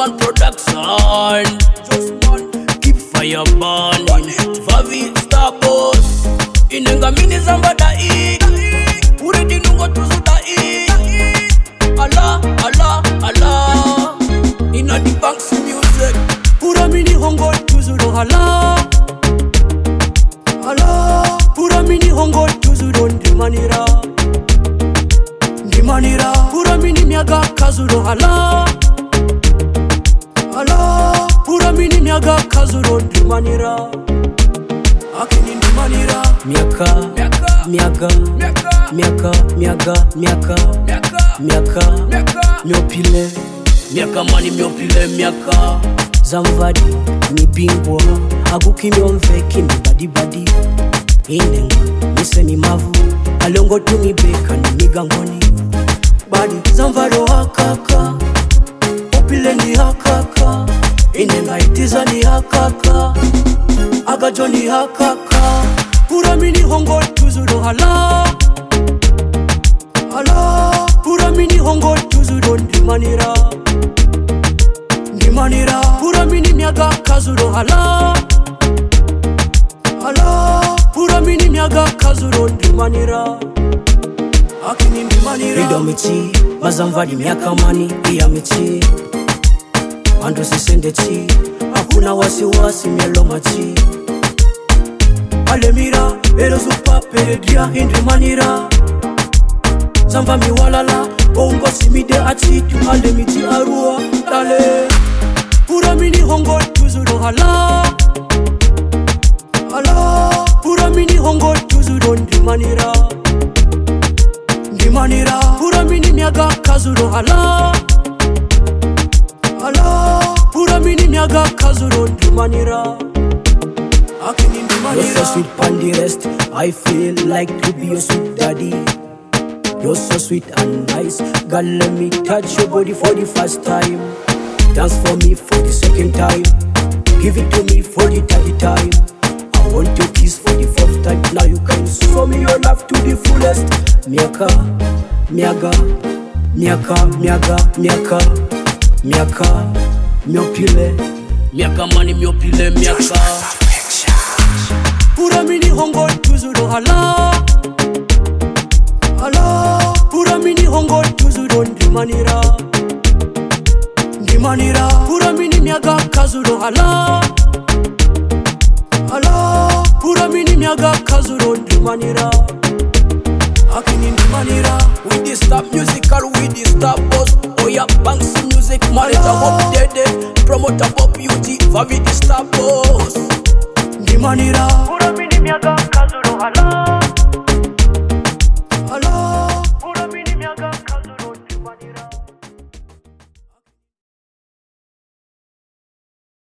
Josman Production. Keep fire burning. Vavi Star Boss. Inenga mini zamba dai. Ure dinungo tuzu dai. Allah, Allah, Allah. Inna the banks music. Pura mini hongo tuzu do Allah. Allah. Pura mini hongo tuzu do ndimanira. Ndimanira. Pura mini miaga kazuro Allah. Allah. Pura mini miaga kazuro ndimanira. Akini ndimanira. Miaka, miaga, miaka, miopile. Miaka mani miopile miaka. Zamvadi, mibingwa. Aguki miomveki mibadi. Inenga, miseni mavu. Alongo tumibeka ni migangoni. Badi, zamvado hakaka. Opile ni hakaka. Inenga itiza ni hakaka. Agajo ni hakaka. Pura mini hongo tuzudo hala. Hala. Pura mini hongo tuzudo ndimanira. Ndimanira. Pura mini miaga kazuro hala. Hala. Pura mini miaga kazuro ndimanira. Akini ndimanira. Rido michi. Mazamvadi miaka mani. Iya michi. Ando sisende chi. Hakuna wasiwasi mielo machi. Alemira, ero zupa peredria indimanira. Zamba mi walala, ongo simide achitu. Alemiti arua, dale. Pura mini hongo tuzudo hala. Hala. Pura mini hongo tuzudo ndimanira. Ndimanira. Pura mini miaga kazuro hala. Hala. Pura mini miaga kazuro ndimanira. You're so sweet and the rest. I feel like to be your sweet daddy. You're so sweet and nice. God, let me touch your body for the first time. Dance for me for the second time. Give it to me for the third time. I want to kiss for the fourth time. Now you can show me your love to the fullest. Miaka, miaga, miopile. Miaka mani miopile miaka. Pura mini hongo tuzudo hala. Hala. Pura mini hongo tuzudo ndimanira. Ndimanira. Pura mini miaga kazuro hala. Hala. Pura mini miaga kazuro ndimanira. Akini ndimanira. With the Star Musical, with the Star Boss. Oya Banks Music, manager Bob Dede. Promoter Bob UG, Vavi the Star Boss. Ndimanira. Pura mini miaga